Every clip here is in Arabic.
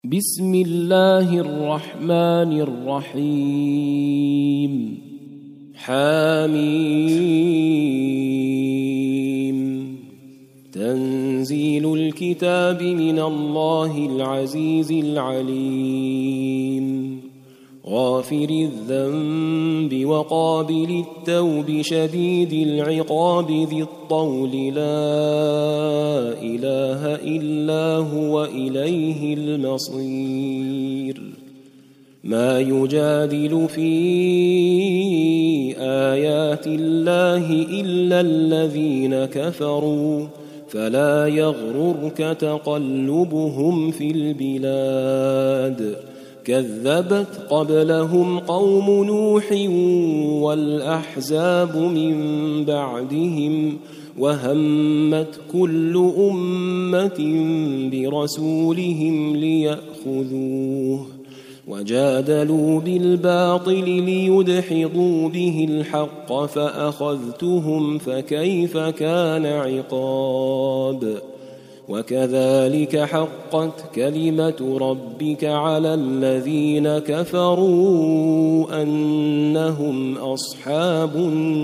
بسم الله الرحمن الرحيم حميم تنزيل الكتاب من الله العزيز العليم غافر الذنب وقابل التوب شديد العقاب ذي الطول لا إله إلا هو إليه المصير ما يجادل في آيات الله إلا الذين كفروا فلا يغررك تقلبهم في البلاد كذبت قبلهم قوم نوح والأحزاب من بعدهم وهمت كل أمة برسولهم ليأخذوه وجادلوا بالباطل ليدحضوا به الحق فأخذتهم فكيف كان عقاب وكذلك حقت كلمة ربك على الذين كفروا أنهم أصحاب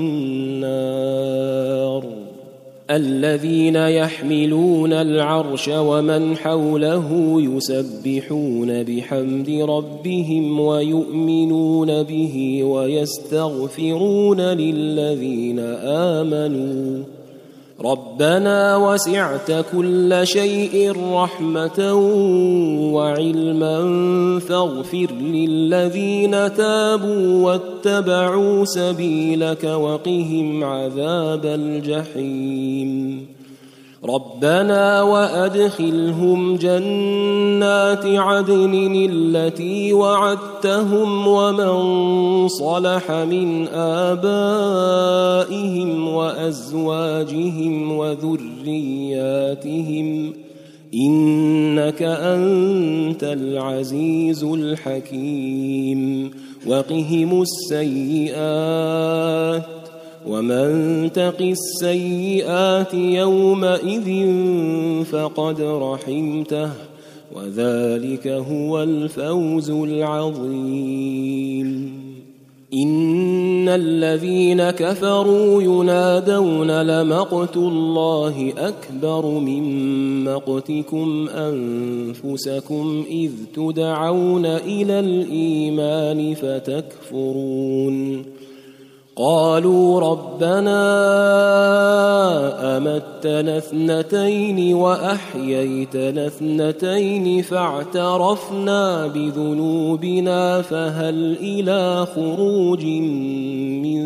النار الذين يحملون العرش ومن حوله يسبحون بحمد ربهم ويؤمنون به ويستغفرون للذين آمنوا ربنا وسعت كل شيء رحمة وعلما فاغفر للذين تابوا واتبعوا سبيلك وقهم عذاب الجحيم ربنا وأدخلهم جنات عدن التي وعدتهم ومن صلح من آبائهم وأزواجهم وذرياتهم إنك أنت العزيز الحكيم وقهم السيئات ومن تق السيئات يومئذ فقد رحمته وذلك هو الفوز العظيم إن الذين كفروا ينادون لمقت الله أكبر من مقتكم أنفسكم إذ تدعون إلى الإيمان فتكفرون قالوا ربنا أمتنا اثنتين وأحييتنا اثنتين فاعترفنا بذنوبنا فهل إلى خروج من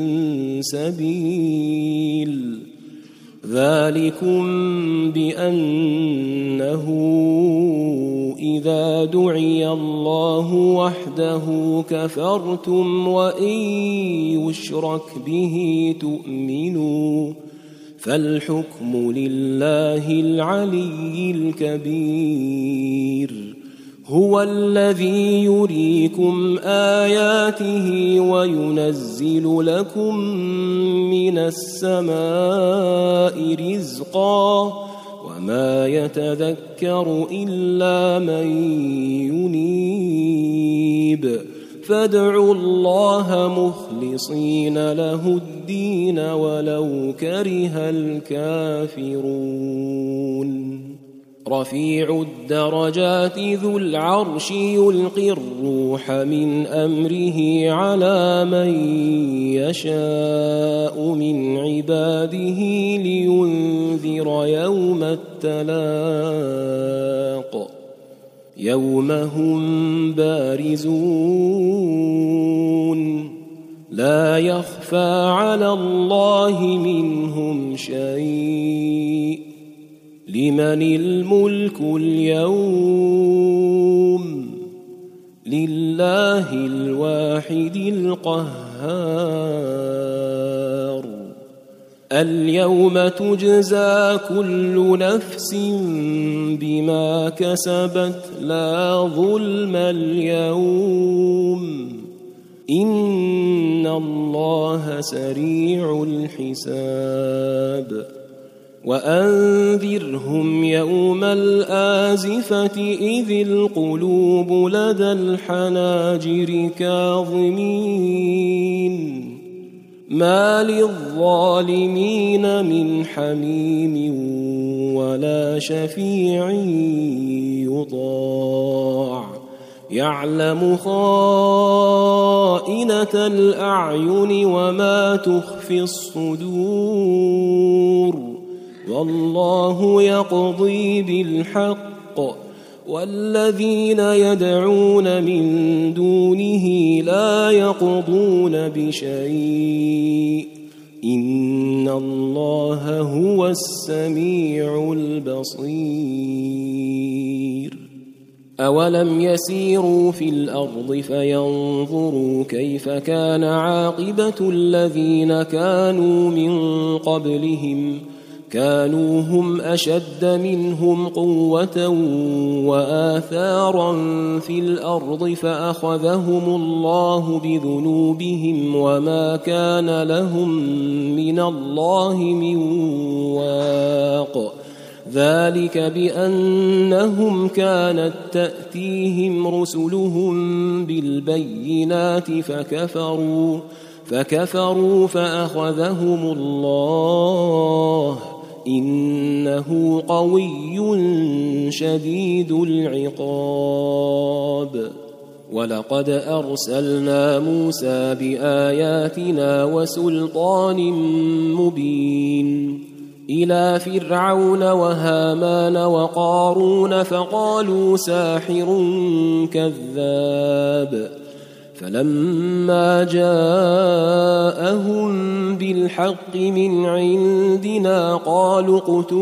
سبيل ذلكم بأنه إذا دعي الله وحده كفرتم وإن يشرك به تؤمنوا فالحكم لله العلي الكبير هو الذي يريكم آياته وينزل لكم من السماء رزقا وما يتذكر إلا من ينيب فادعوا الله مخلصين له الدين ولو كره الكافرون رفيع الدرجات ذو العرش يلقي الروح من أمره على من يشاء من عباده لينذر يوم التلاق يوم هم بارزون لا يخفى على الله منهم شيء لمن الملك اليوم لله الواحد القهار اليوم تجزى كل نفس بما كسبت لا ظلم اليوم إن الله سريع الحساب وأنذرهم يوم الآزفة إذ القلوب لدى الحناجر كاظمين ما للظالمين من حميم ولا شفيع يطاع يعلم خائنة الأعين وما تخفي الصدور والله يقضي بالحق والذين يدعون من دونه لا يقضون بشيء إن الله هو السميع البصير أولم يسيروا في الأرض فينظروا كيف كان عاقبة الذين كانوا من قبلهم كانوا هم أشد منهم قوة وآثارا في الأرض فأخذهم الله بذنوبهم وما كان لهم من الله من واق ذلك بأنهم كانت تأتيهم رسلهم بالبينات فكفروا فأخذهم الله إنه قوي شديد العقاب ولقد أرسلنا موسى بآياتنا وسلطان مبين إلى فرعون وهامان وقارون فقالوا ساحر كذاب فلما جاءهم بالحق من عندنا قالوا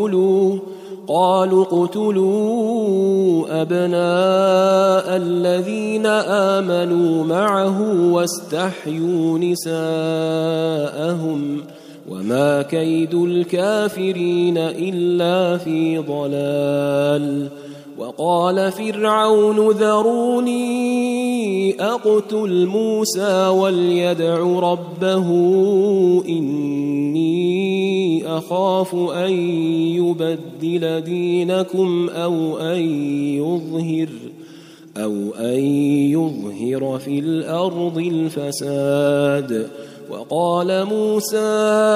اقتلوا أبناء الذين آمنوا معه واستحيوا نساءهم وما كيد الكافرين إلا في ضلال وقال فرعون ذروني أقتل موسى وليدع ربه إني أخاف أن يبدل دينكم أو أن يظهر في الأرض الفساد وقال موسى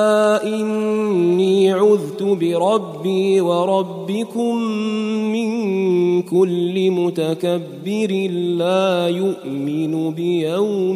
إني عذت بربي وربكم من كل متكبر لا يؤمن بيوم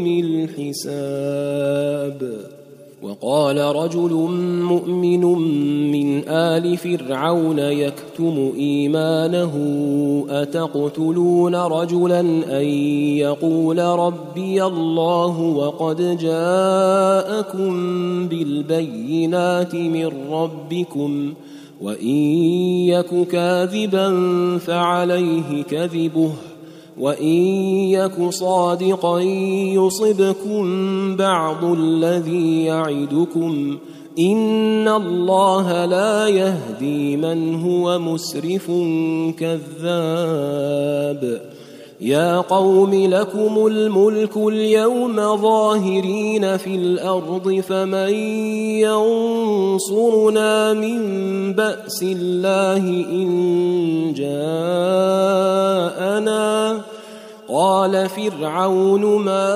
الحساب وقال رجل مؤمن من آل فرعون يكتم إيمانه أتقتلون رجلا أن يقول ربي الله وقد جاءكم بالبينات من ربكم وإن يك كاذبا فعليه كذبه وإن يك صادقا يصبكم بعض الذي يعدكم إن الله لا يهدي من هو مسرف كذاب يا قوم لكم الملك اليوم ظاهرين في الأرض فمن ينصرنا من بأس الله إن جاءنا قال فرعون ما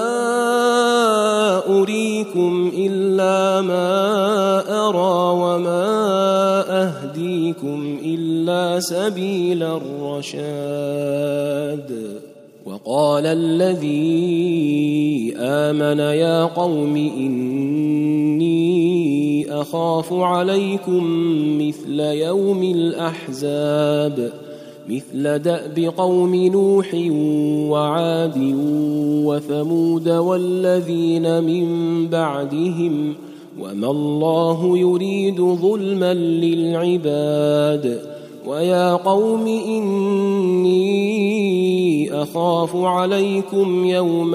أريكم إلا ما أرى وما أهديكم إلا سبيل الرشاد وقال الذي آمن يا قوم إني أخاف عليكم مثل يوم الأحزاب مثل دأب قوم نوح وعاد وثمود والذين من بعدهم وما الله يريد ظلما للعباد ويا قوم إني أخاف عليكم يوم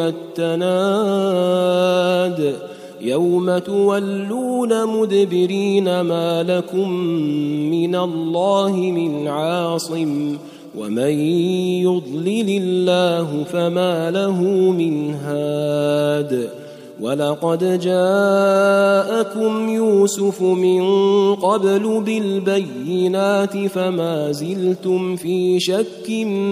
التناد يوم تولون مدبرين ما لكم من الله من عاصم ومن يضلل الله فما له من هاد ولقد جاءكم يوسف من قبل بالبينات فما زلتم في شك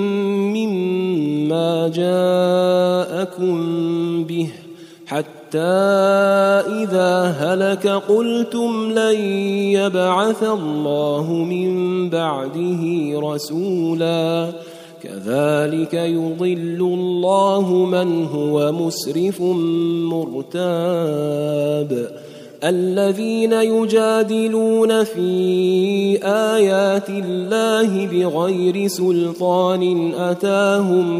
مما جاءكم به حتى إذا هلك قلتم لن يبعث الله من بعده رسولا كذلك يضل الله من هو مسرف مرتاب الذين يجادلون في آيات الله بغير سلطان أتاهم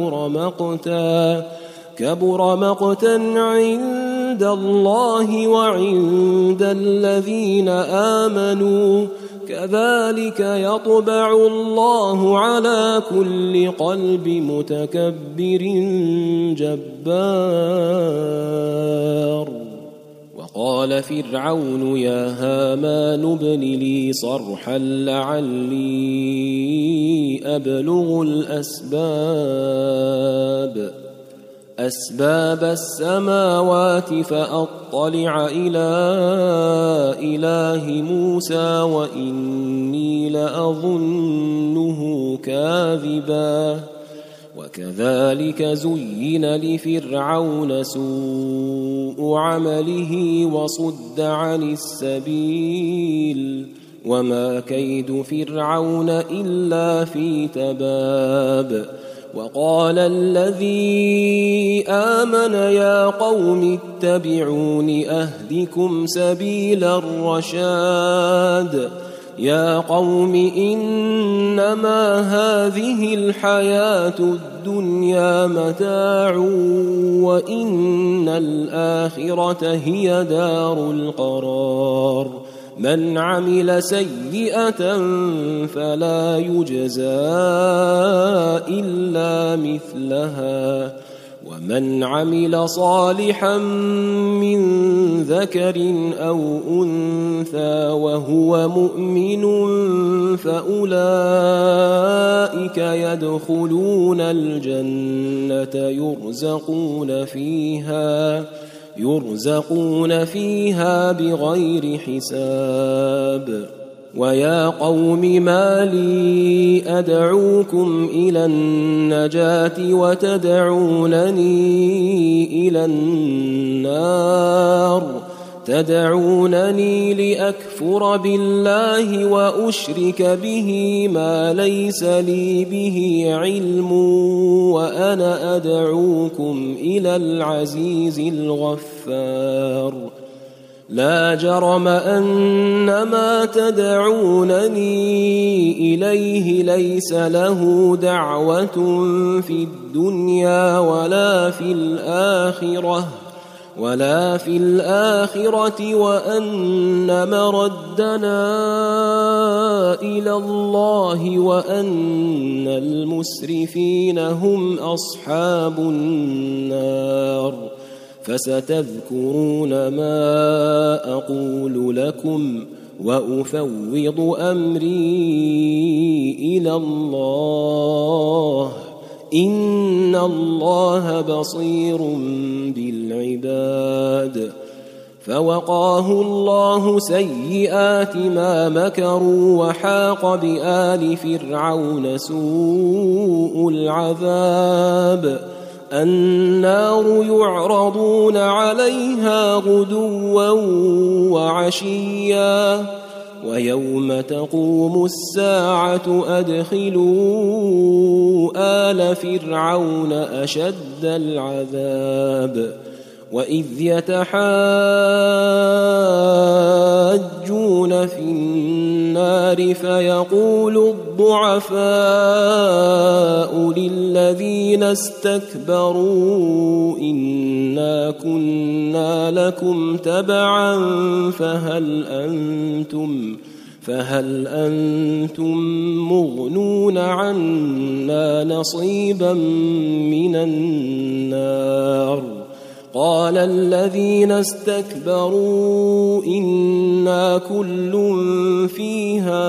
كبر مقتا عند الله وعند الذين آمنوا كذلك يطبع الله على كل قلب متكبر جبار. وقال فرعون يا هامان ابن لي صرحا لعلي أبلغ أسباب السماوات فأطلع إلى إله موسى وإني لأظنه كاذبا. وكذلك زين لفرعون سوء عمله وصد عن السبيل وما كيد فرعون إلا في تباب. وقال الذي آمن يا قوم اتبعون أهدكم سبيل الرشاد يا قوم إنما هذه الحياة الدنيا متاع وإن الآخرة هي دار القرار من عمل سيئة فلا يجزى إلا مثلها ومن عمل صالحا من ذكر أو أنثى وهو مؤمن فأولئك يدخلون الجنة يرزقون فيها بغير حساب. ويا قوم ما لي أدعوكم إلى النجاة وتدعونني إلى النار تدعونني لأكفر بالله وأشرك به ما ليس لي به علم وأنا أدعوكم إلى العزيز الغفار. لا جرم أن ما تدعونني إليه ليس له دعوة في الدنيا ولا في الآخرة وأن مردنا إلى الله وأن المسرفين هم أصحاب النار. فستذكرون ما أقول لكم وأفوض أمري إلى الله إن الله بصير بالعباد. فوقاه الله سيئات ما مكروا وحاق بآل فرعون سوء العذاب. النار يعرضون عليها غدوا وعشيا ويوم تقوم الساعة أدخلوا آل فرعون أشد العذاب. وإذ يتحاجون في النار فيقول الضعفاء للذين استكبروا إنا كنا لكم تبعا فهل أنتم مغنون عنا نصيبا من النار. قال الذين استكبروا إنا كل فيها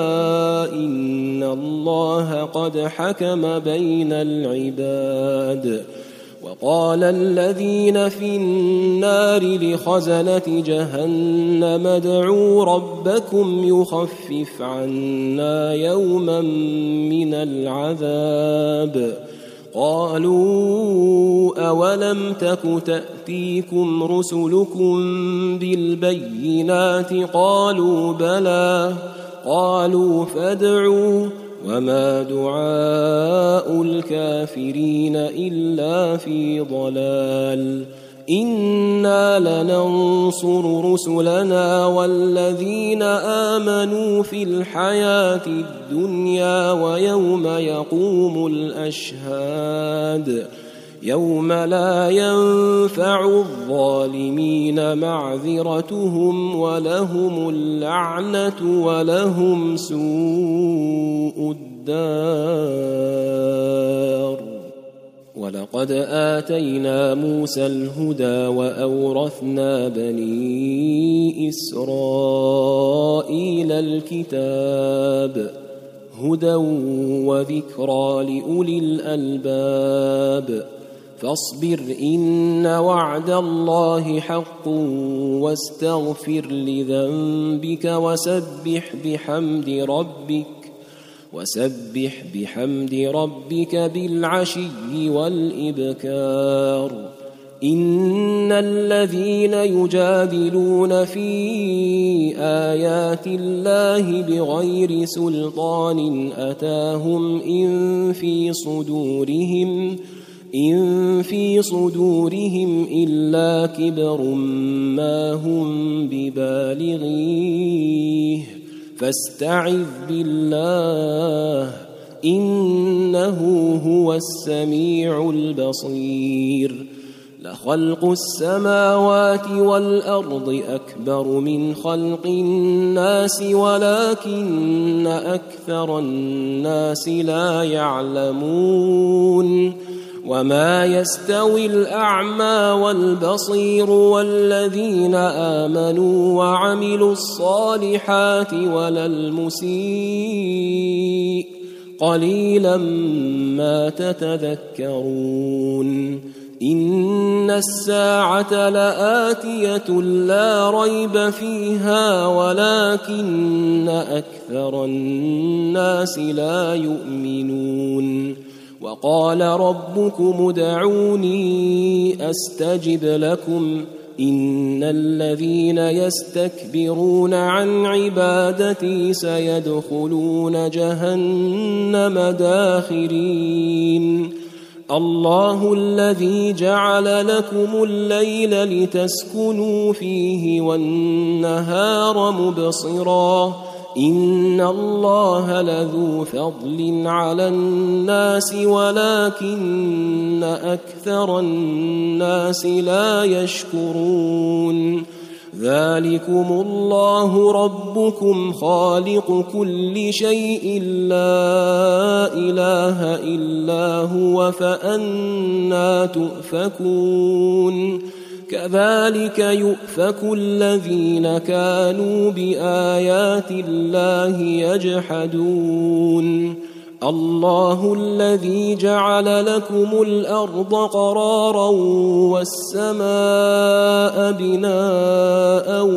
إن الله قد حكم بين العباد. وقال الذين في النار لخزنة جهنم ادعوا ربكم يخفف عنا يوما من العذاب قالوا أولم تك تأتيكم رسلكم بالبينات قالوا بلى قالوا فادعوا وما دعاء الكافرين إلا في ضلال إنا لننصر رسلنا والذين آمنوا في الحياة الدنيا ويوم يقوم الأشهاد يوم لا ينفع الظالمين معذرتهم ولهم اللعنة ولهم سوء الدار. ولقد آتينا موسى الهدى وأورثنا بني إسرائيل الكتاب هدى وذكرى لأولي الألباب فاصبر إن وعد الله حق واستغفر لذنبك وسبح بحمد ربك بالعشي والإبكار إن الذين يجادلون في آيات الله بغير سلطان أتاهم إن في صدورهم إلا كبر ما هم ببالغيه فاستعذ بالله إنه هو السميع البصير لخلق السماوات والأرض أكبر من خلق الناس ولكن أكثر الناس لا يعلمون وما يستوي الأعمى والبصير والذين آمنوا وعملوا الصالحات ولا المسيء قليلا ما تتذكرون إن الساعة لآتية لا ريب فيها ولكن أكثر الناس لا يؤمنون وقال ربكم ادعوني أستجب لكم إن الذين يستكبرون عن عبادتي سيدخلون جهنم داخرين الله الذي جعل لكم الليل لتسكنوا فيه والنهار مبصرا إن الله لذو فضل على الناس ولكن أكثر الناس لا يشكرون ذلكم الله ربكم خالق كل شيء لا إله إلا هو فأنى تؤفكون كذلك يؤفك الذين كانوا بآيات الله يجحدون الله الذي جعل لكم الأرض قرارا والسماء بناء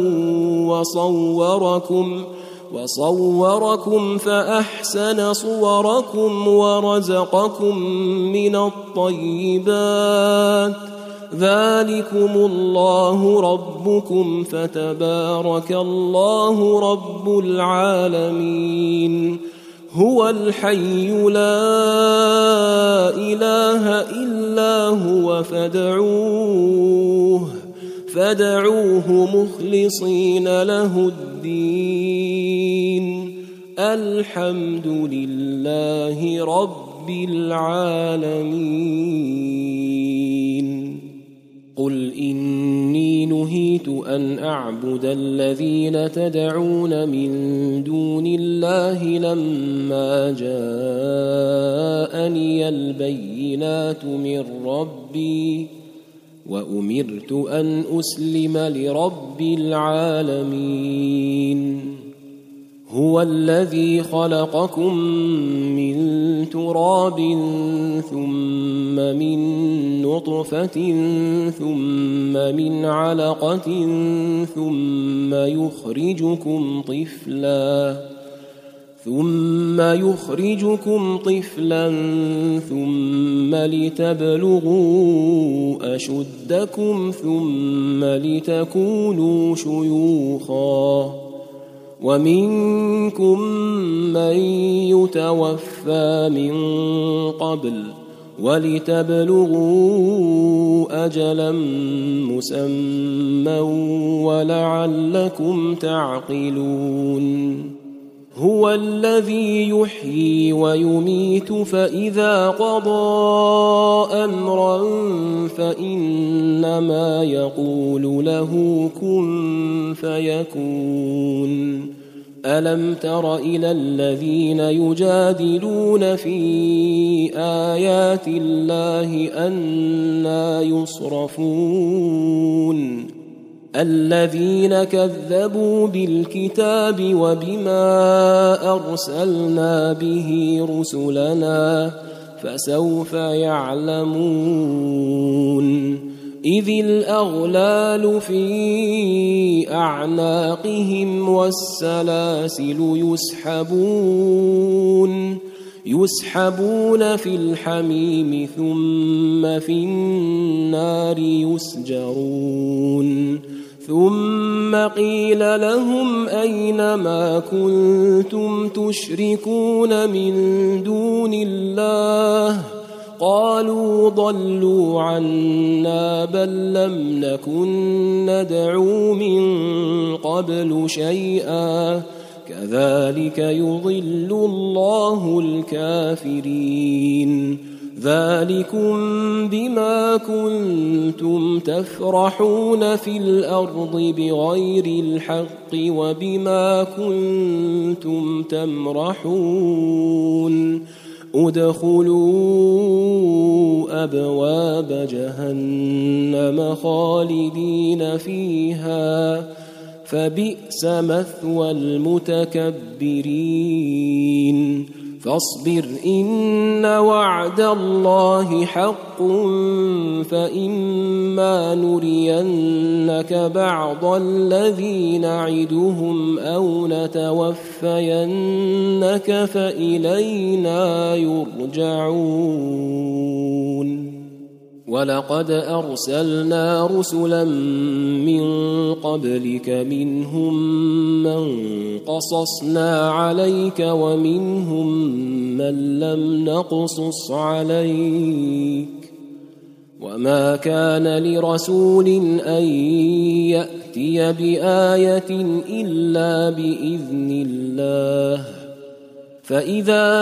وصوركم فأحسن صوركم ورزقكم من الطيبات ذلكم الله ربكم فتبارك الله رب العالمين هو الحي لا إله إلا هو فادعوه مخلصين له الدين الحمد لله رب العالمين قل إني نهيت أن أعبد الذين تدعون من دون الله لما جاءني البينات من ربي وأمرت أن أسلم لرب العالمين هو الذي خلقكم من تراب ثم من نطفة ثم من علقة ثم يخرجكم طفلا ثم لتبلغوا أشدكم ثم لتكونوا شيوخا ومنكم من يتوفى من قبل ولتبلغوا أجلا مسمى ولعلكم تعقلون هو الذي يحيي ويميت فإذا قضى أمرا فإنما يقول له كن فيكون ألم تر إلى الذين يجادلون في آيات الله أنى يصرفون الذين كذبوا بالكتاب وبما أرسلنا به رسلنا فسوف يعلمون إذ الأغلال في أعناقهم والسلاسل يسحبون في الحميم ثم في النار يسجرون ثم قيل لهم أين ما كنتم تشركون من دون الله قالوا ضلوا عنا بل لم نكن ندعو من قبل شيئا كذلك يضل الله الكافرين ذلكم بما كنتم تفرحون في الأرض بغير الحق وبما كنتم تمرحون ادخلوا أبواب جهنم خالدين فيها فبئس مثوى المتكبرين فاصبر إن وعد الله حق فإما نرينك بعض الذي نعدهم أو نتوفينك فإلينا يرجعون ولقد أرسلنا رسلا من قبلك منهم من قصصنا عليك ومنهم من لم نقصص عليك وما كان لرسول أن يأتي بآية إلا بإذن الله فإذا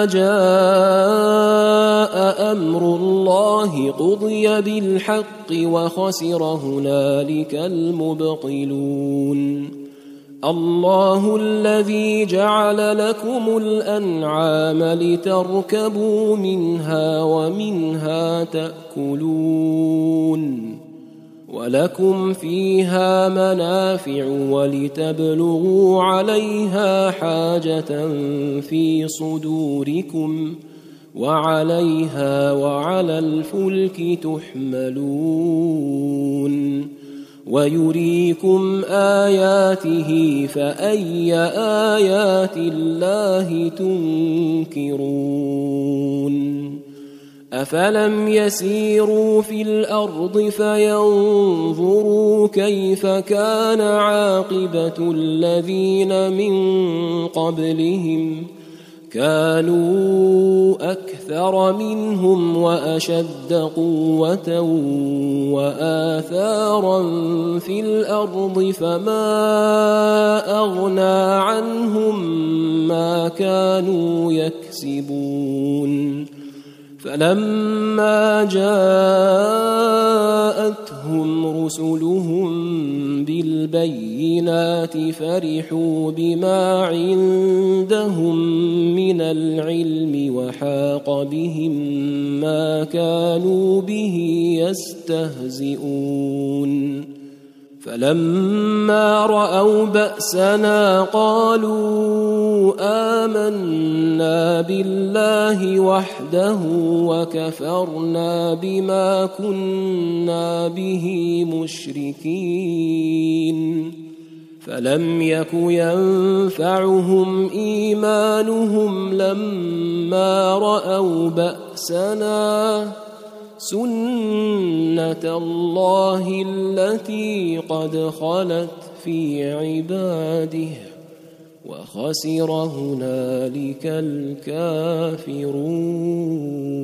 جاء أمر الله قضي بالحق وخسر هنالك المبطلون الله الذي جعل لكم الأنعام لتركبوا منها ومنها تأكلون ولكم فيها منافع ولتبلغوا عليها حاجة في صدوركم وعليها وعلى الفلك تحملون ويريكم آياته فأي آيات الله تنكرون أفلم يسيروا في الأرض فينظروا كيف كان عاقبة الذين من قبلهم كانوا أكثر منهم وأشد قوة وآثارا في الأرض فما أغنى عنهم ما كانوا يكسبون فلما جاءتهم رسلهم بالبينات فرحوا بما عندهم من العلم وحاق بهم ما كانوا به يستهزئون فلما رأوا بأسنا قالوا آمنا بالله وحده وكفرنا بما كنا به مشركين فلم يك ينفعهم إيمانهم لما رأوا بأسنا سنة الله التي قد خلت في عباده وخسر هنالك الكافرون.